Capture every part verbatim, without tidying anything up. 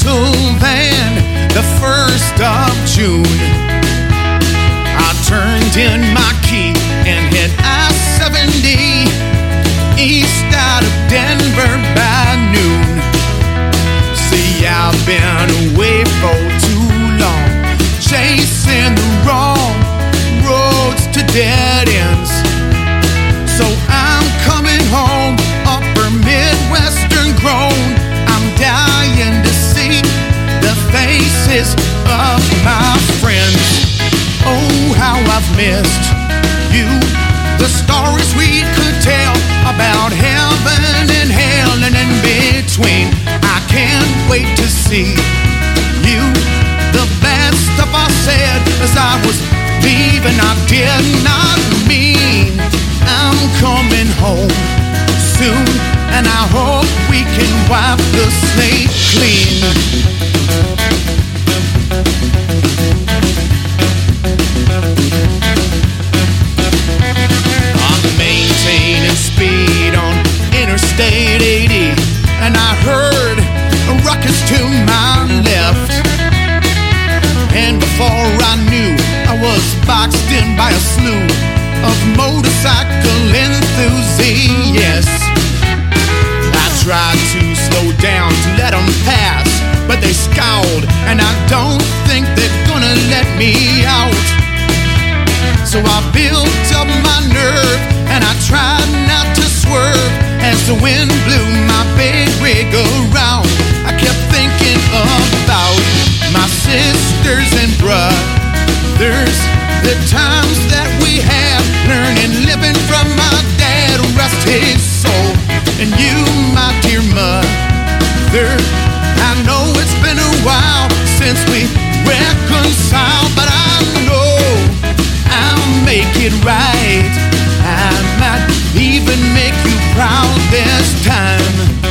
diesel van, the first of June. I turned in my key and hit I seventy east out of Denver by noon. See, I've been away for too long, chasing the wrong roads to dead ends. So I'm coming home, upper Midwestern grown. I'm dying to see the faces of my friends. Oh, how I've missed you. The stories we could tell about heaven and hell and in between. I can't wait to see you. The bad stuff I said as I was leaving, I did not mean. I'm coming home soon, and I hope we can wipe the slate clean. I'm maintaining speed on Interstate eighty, and I heard a ruckus to my left. And before I knew, I was boxed in by a slew of motorcycle enthusiasts. I tried to slow down to let them pass, but they scowled, and I don't think they're gonna let me out. So I built up my nerve, and I tried not to swerve as the wind blew my big rig around. I kept thinking about my sisters and brothers, the times that we had learning, living from my dad, rest his soul. And you, my dear mother, I know it's been a while since we reconciled, but I know I'll make it right. I might even make you proud this time.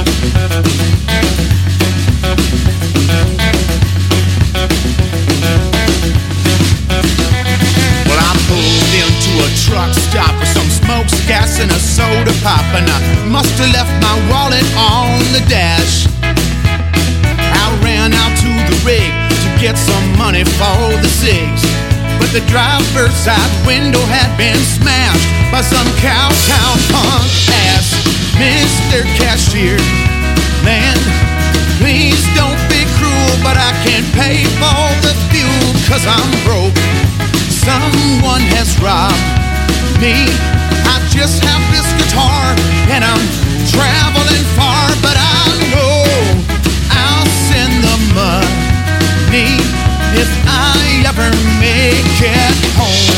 Well, I pulled into a truck stop with some smokes, gas, and a soda pop, and I must have left my wallet on the dash. I ran out to the rig to get some money for the cigs, but the driver's side window had been smashed by some cowtown punk ass. Mister Cashier, man, please don't be cruel, but I can't pay for the fuel 'cause I'm broke. Someone has robbed me. I just have this guitar and I'm traveling far, but I know I'll send the money if I ever make it home.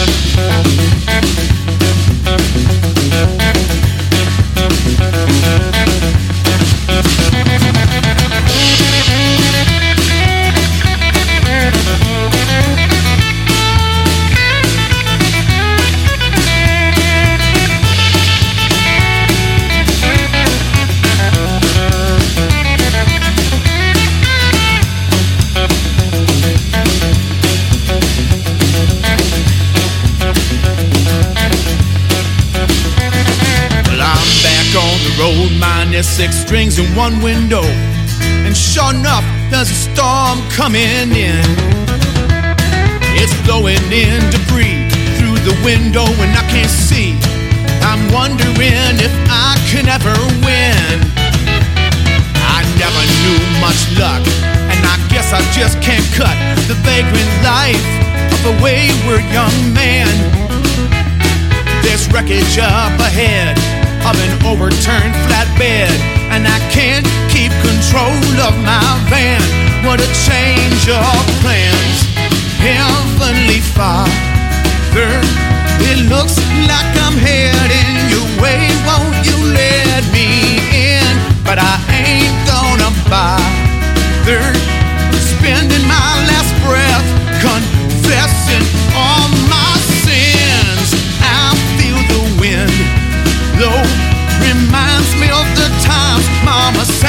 Road minus six strings and one window, and sure enough, there's a storm coming in. It's blowing in debris through the window and I can't see. I'm wondering if I can ever win. I never knew much luck, and I guess I just can't cut the vagrant life of a wayward young man. There's wreckage up ahead of an overturned flatbed, and I can't keep control of my van. What a change of plans. Heavenly Father, it looks like I'm heading your way. Won't you let me in? But I ain't gonna bother spending my last breath confessing all my sins. I feel the wind blow, reminds me of the times Mama said